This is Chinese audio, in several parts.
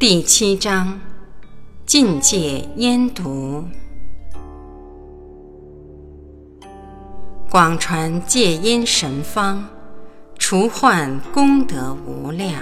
第7章，禁戒烟毒。广传戒烟神方，除患功德无量。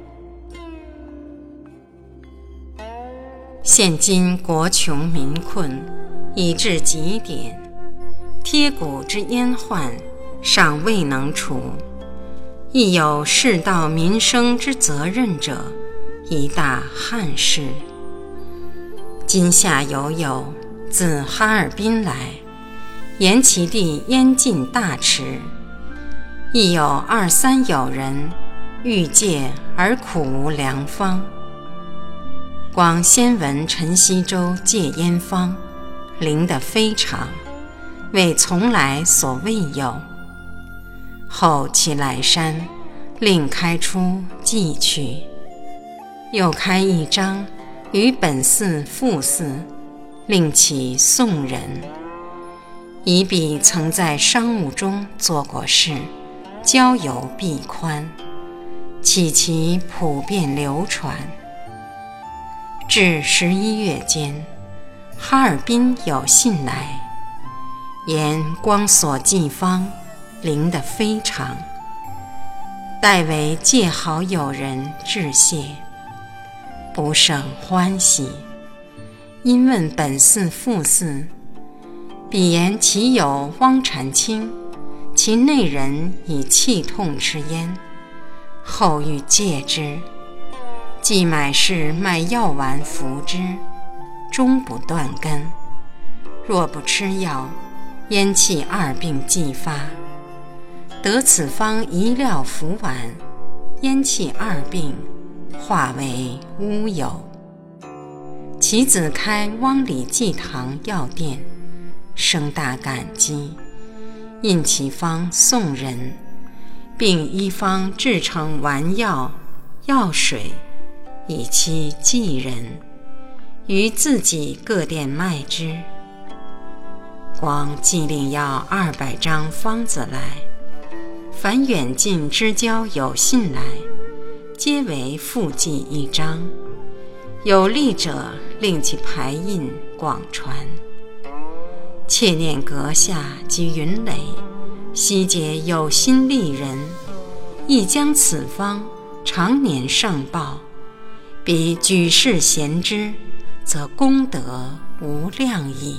现今国穷民困，已至极点，贴骨之烟患尚未能除，亦有世道民生之责任者，一大憾事。今夏有自哈尔滨来，沿其地烟尽大池，亦有2、3友人欲戒而苦无良方。广先闻陈锡洲戒烟方，灵得非常，为从来所未有。后其来山，另开出寄去，又开一章于本寺副寺，令其送人，以彼曾在商务中做过事，交友必宽，启其普遍流传。至11月间，哈尔滨有信来，言光所寄方灵得非常，代为戒好友人致谢，不胜欢喜。因问本寺副寺，彼言其有汪禅清，其内人以气痛吃烟，后欲戒之，即买市卖药丸服之，终不断根。若不吃药，烟气2病继发。得此方一料服丸，烟气2病化为乌有。其子开汪里济堂药店，生大感激，印其方送人，并依方制成丸药、药水，以期济人，于自己各店卖之。广即令要200张方子来，凡远近之交有信来，皆为附寄1张，有利者令其排印广传。切念阁下及云垒，悉皆有心利人，亦将此方常年上报，彼举世贤之，则功德无量矣。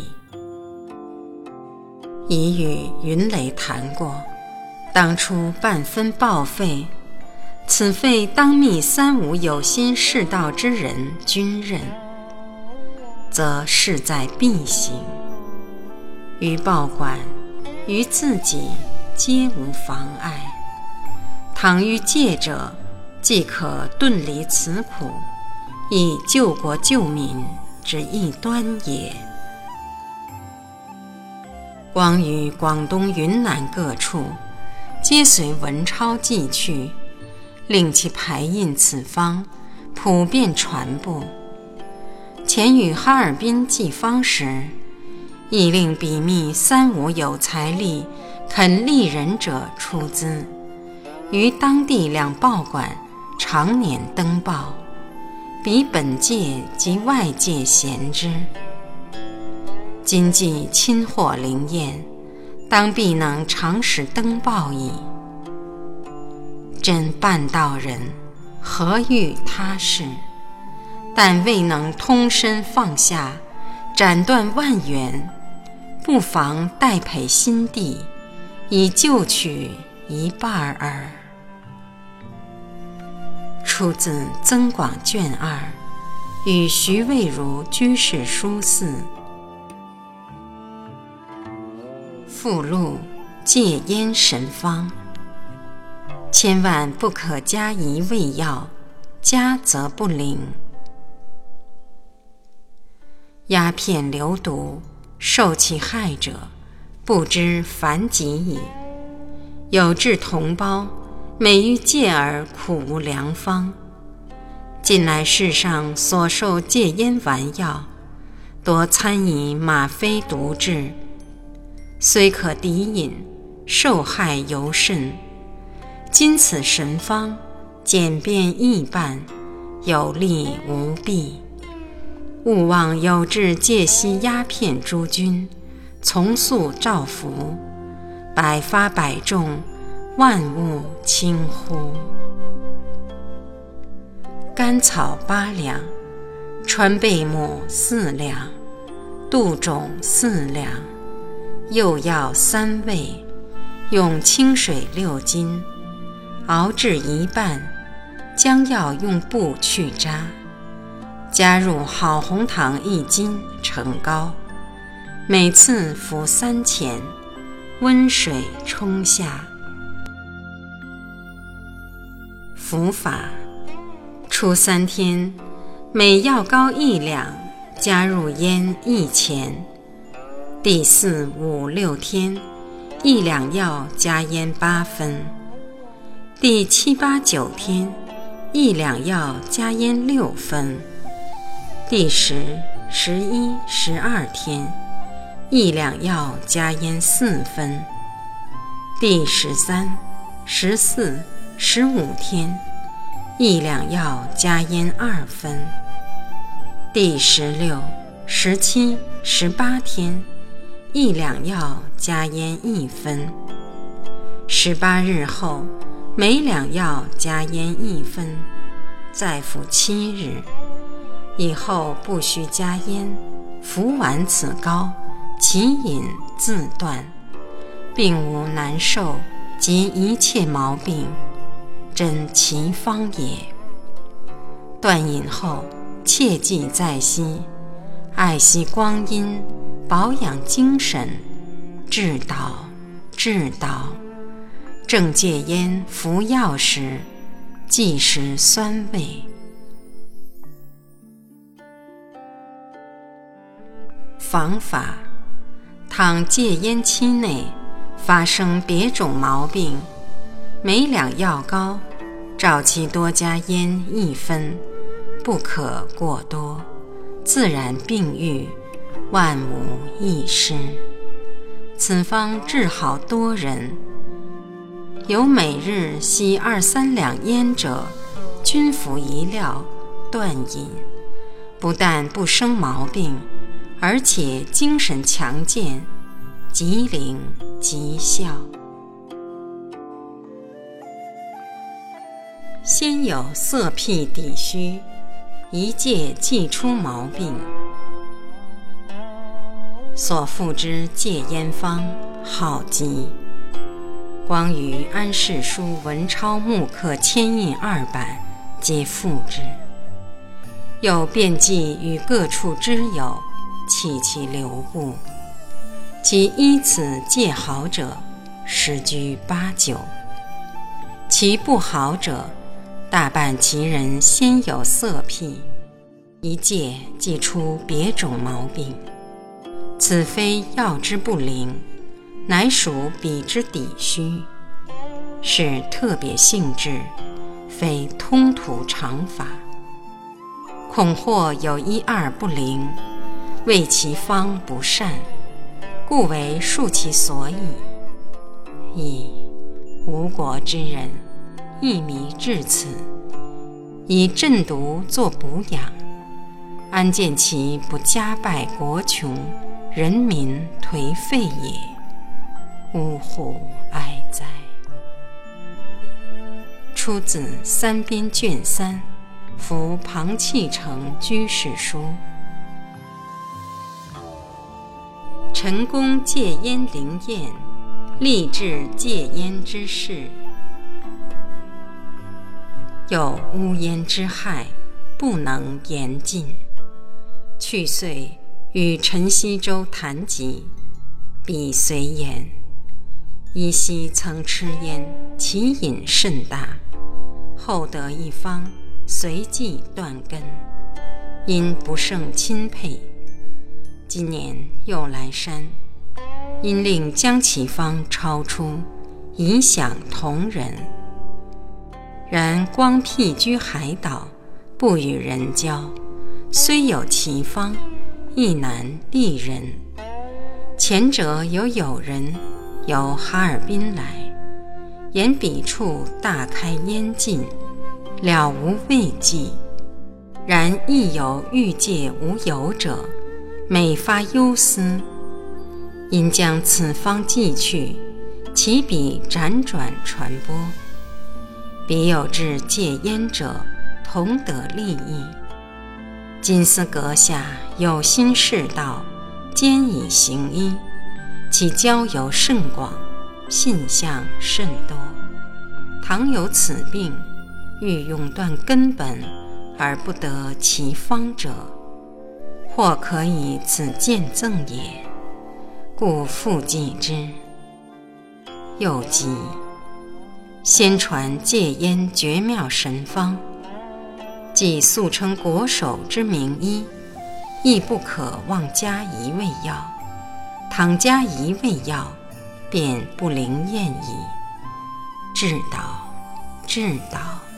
已与云垒谈过，当初半分报废，此费当密3、5有心世道之人均认，则势在必行。于报管，于自己皆无妨碍。倘于戒者，即可顿离此苦，以救国救民之一端也。光于广东、云南各处，皆随文钞寄去，令其排印此方，普遍传播。前与哈尔滨寄方时，亦令彼密3、5有财力肯利人者出资，于当地2报馆常年登报，彼本界及外界贤之。今既亲获灵验，当必能常时登报矣。真办道人，何欲他事？但未能通身放下，斩断万缘，不妨代赔新地，以救取一半耳。出自增广卷2，与徐渭如居士书4。附录戒烟神方，千万不可加一味药，加则不灵。鸦片流毒，受其害者，不知凡几矣。有志同胞，每欲戒而苦无良方。近来世上所受戒烟丸药，多参以吗啡毒制，虽可抵饮，受害尤甚。今此神方简便易办， 有利无弊。勿忘有志借息鸦片诸军，从速召服，百发百中，万物轻乎。甘草8两，川贝母4两，杜种4两，柚药3味，用清水6斤，熬至一半，将药用布去渣，加入好红糖1斤成膏，每次服3钱，温水冲下。服法：初3天，每药膏1两，加入烟1钱。第4、5、6天，1两药加烟8分。第7、8、9天，1两药加烟6分。第10、11、12天，1两药加烟4分。第13、14、15天，1两药加烟2分。第16、17、18天，1两药加烟1分。18日后，每两药加烟1分，再服7日。以后不须加烟，服完此膏，其瘾自断，并无难受及一切毛病，真奇方也。断瘾后，切记在息，爱惜光阴，保养精神，治导，治导。正戒烟服药时，忌食酸味。防法：倘戒烟期内发生别种毛病，每两药膏照其多加烟1分，不可过多，自然病愈，万无一失。此方治好多人，有每日吸2、3两烟者，均服一料，断瘾，不但不生毛病，而且精神强健，极灵极效。先有色癖抵虚，一戒即出毛病。所附之戒烟方好极，光于安世书文钞木刻铅印2版皆附之。又遍记与各处之友，弃其流布，其依此戒好者10居8、9，其不好者大半其人先有色癖，一戒即出别种毛病。此非药之不灵，乃属彼之底虚，是特别性质，非通途常法。恐或有1、2不灵，为其方不善，故为述其所以。以吴国之人一迷至此，以鸩毒作补养，安见其不家败国穷，人民颓废也？呜呼哀哉！出自《三编》卷3，服庞弃成居士书。陈公戒烟灵验，立志戒烟之事。有污烟之害，不能言尽。去岁与陈希洲谈及，彼随言：依稀曾吃烟，其瘾甚大，后得一方，随即断根，因不胜钦佩。今年又来山，因令将其方抄出，以享同仁。然光僻居海岛，不与人交，虽有其方，亦难利人。前者有友人由哈尔滨来，言彼处大开烟禁，了无畏忌， 然亦有欲界无有者，每发忧思，因将此方寄去，其彼辗转传播。彼有志戒烟者，同得利益。今思阁下有心示道，兼以行医，其交友甚广，信相甚多。倘有此病，欲永断根本而不得其方者，或可以此见赠也，故复记之。又记先传戒烟绝妙神方，即素称国手之名医，亦不可妄加一味药，倘加一味药，便不灵验矣。治导，治导。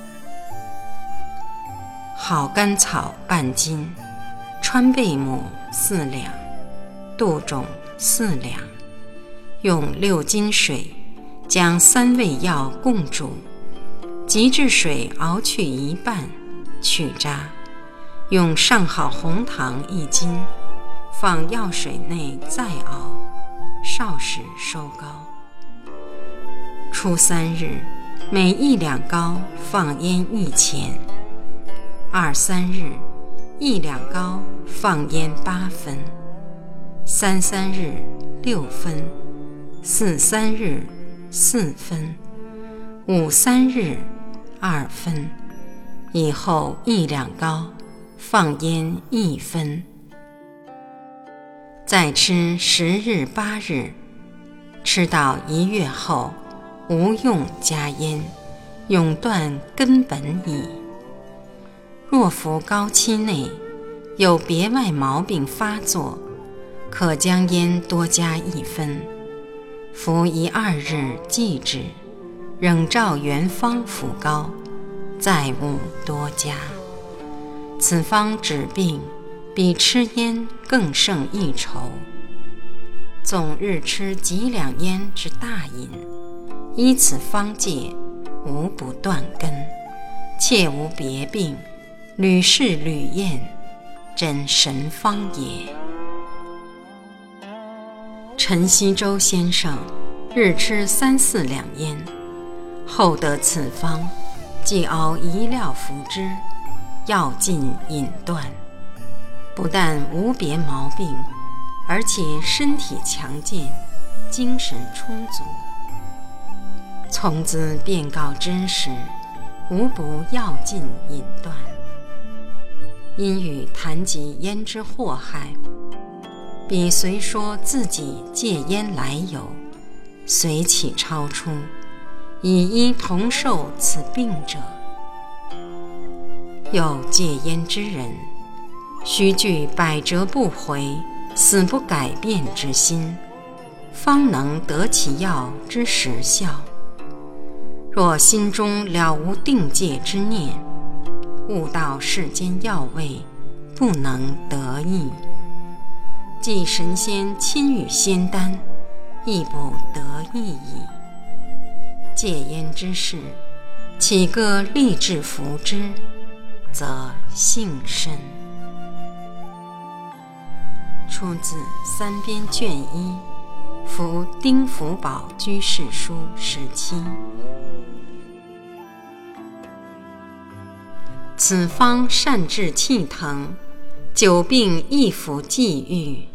好甘草半斤，川贝母4两，杜种4两，用6斤水，将3味药共煮，即至水熬去一半，去渣，用上好红糖1斤，放药水内再熬，少时收膏。初3日，每1两膏放烟1钱。2、3日，1两膏放烟8分。3、3日6分。4、3日4分。5、3日2分。以后1两膏放烟1分。再吃10日8日，吃到1月后，无用加烟，永断根本矣。若服膏期内有别外毛病发作，可将烟多加1分，服1、2日忌止，仍照原方服膏，再勿多加。此方治病比吃烟更胜一筹。总日吃几两烟之大饮，依此方戒，无不断根，切无别病，屡试屡验，真神方也。陈希洲先生日吃3、4两烟，后得此方，即熬1料服之，药尽饮断，不但无别毛病，而且身体强健，精神充足。从兹便告之时，无不药尽饮断。因与谈及烟之祸害，彼虽说自己戒烟来由，随起超出，以一同受此病者。有戒烟之人，须具百折不回，死不改变之心，方能得其药之实效。若心中了无定戒之念，悟到世间药味，不能得益。即神仙亲与仙丹，亦不得益矣。戒烟之事，岂个立志服之，则幸甚。出自三编卷1，服丁福宝居士书17。此方善治气疼，久病亦服忌愈。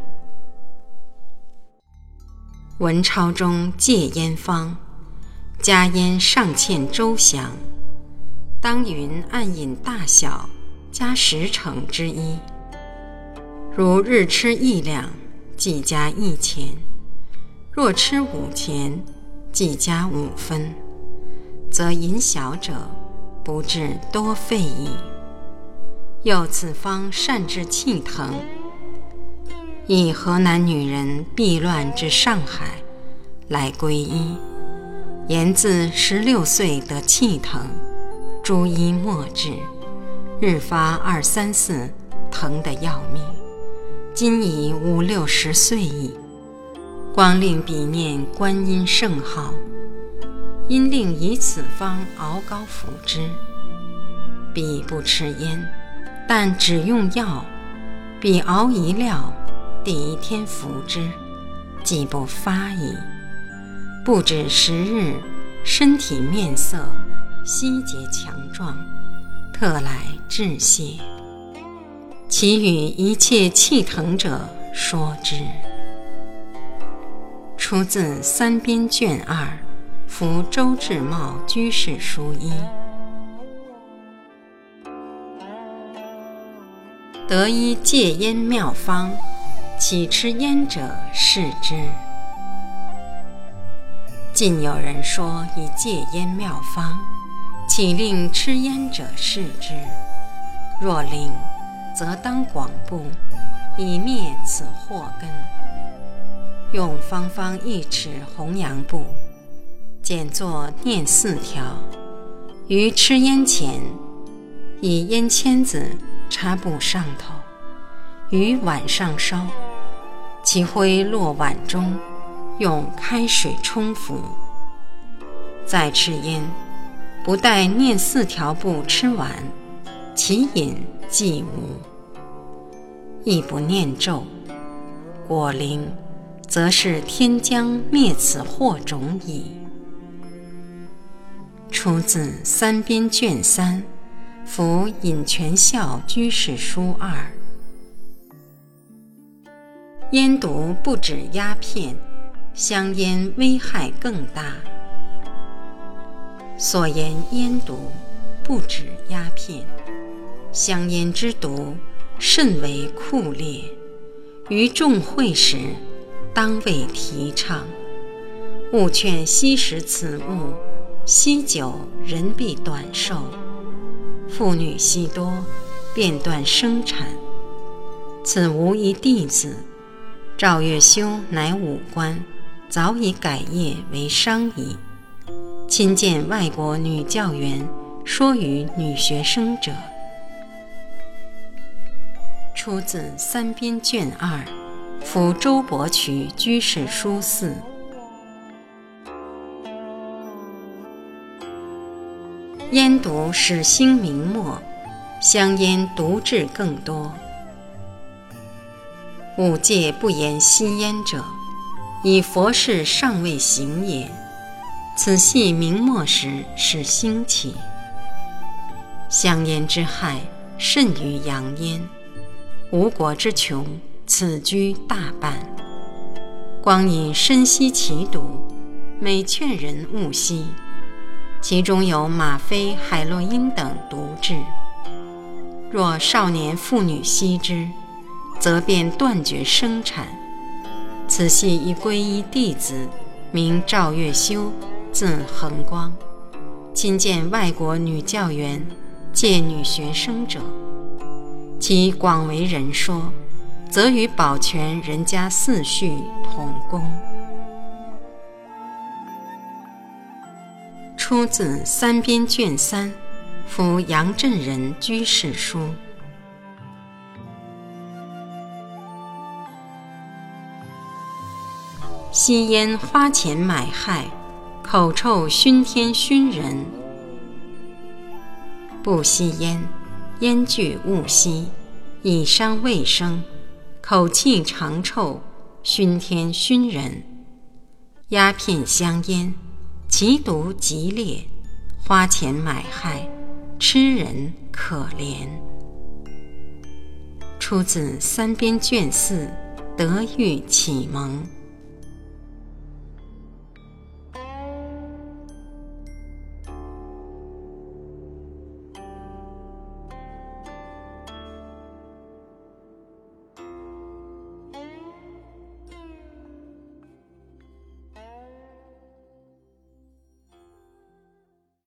文钞中戒烟方，加烟尚欠周详，当云按饮大小加10成之一。如日吃1两，即加1钱；若吃5钱，即加5分，则饮小者不致多费矣。又此方善治气疼，以河南女人避乱至上海来皈依，言自16岁得气疼，诸医莫治，日发2、3、4，疼得要命，今已5、60岁矣。光令彼念观音圣号，因令以此方熬膏服之。彼不吃烟， 但只用药，彼熬一料，第一天服之，即不发矣。不止10日，身体面色稀节强壮，特来致谢。其与一切气疼者说之。出自三编卷2，服周志茂居士书1。得一戒烟妙方，岂吃烟者视之。近有人说以戒烟妙方，岂令吃烟者视之？若令，则当广布，以灭此祸根。用方方1尺红杨布，剪作念4条，于吃烟前，以烟签子插布上头，于碗上烧，其灰落碗中，用开水冲服。再吃烟，不待念4条布吃完，其瘾既无。亦不念咒，果灵，则是天将灭此祸种矣。出自三编卷3，服尹全孝居士书2。烟毒不止鸦片，香烟危害更大。所言烟毒不止鸦片，香烟之毒甚为酷烈，于众会时当为提倡。勿劝吸食此物，吸久人必短寿，妇女吸多，便断生产。此无一弟子，赵月修乃武官，早已改业为商矣。亲见外国女教员说与女学生者。出自三编卷2，服周伯渠居士书4。烟毒使心明没，香烟毒质更多。五戒不言吸烟者，以佛事尚未行也。此系明末时是兴起。香烟之害甚于洋烟，吴国之穷，此居大半。光以深吸其毒，每劝人勿吸，其中有吗啡、海洛因等毒质。若少年妇女吸之，则便断绝生产。此系一皈依弟子，名赵月修，字恒光，亲见外国女教员戒女学生者，其广为人说，则与保全人家4序同功。出自三编卷3，服杨震人居士书。吸烟花钱买害，口臭熏天熏人。不吸烟，烟具勿吸，以伤卫生，口气长臭，熏天熏人。鸦片香烟，其毒极烈，花钱买害，吃人可怜。出自三编卷4，德育启蒙。